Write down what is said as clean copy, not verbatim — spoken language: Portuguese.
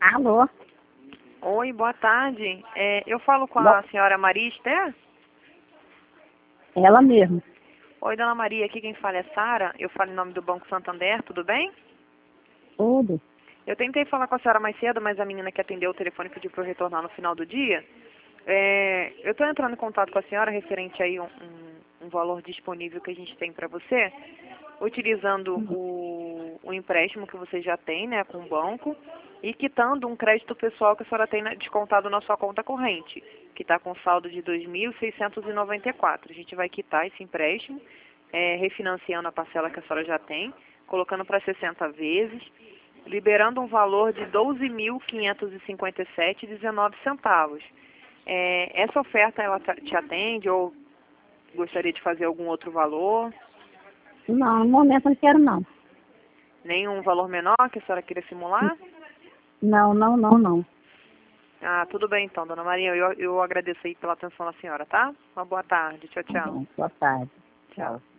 Alô? Oi, boa tarde. Eu falo com Bo- a senhora Maria Esther? Ela mesmo. Oi, dona Maria, aqui quem fala é Sara. Eu falo em nome do Banco Santander, tudo bem? Tudo. Eu tentei falar com a senhora mais cedo, mas a menina que atendeu o telefone pediu para eu retornar no final do dia. Eu estou entrando em contato com a senhora referente aí um valor disponível que a gente tem para você, utilizando o empréstimo que você já tem, né, com o banco, e quitando um crédito pessoal que a senhora tem descontado na sua conta corrente, que está com saldo de 2.694. A gente vai quitar esse empréstimo, refinanciando a parcela que a senhora já tem, colocando para 60 vezes, liberando um valor de 12.557,19 centavos. Essa oferta, ela te atende ou gostaria de fazer algum outro valor? Não, no momento não quero não. Nenhum valor menor que a senhora queira simular? Não. Ah, tudo bem então, dona Maria. Eu agradeço aí pela atenção da senhora, tá? Uma boa tarde. Tchau, Tá tchau. bom, boa tarde. Tchau. Tchau.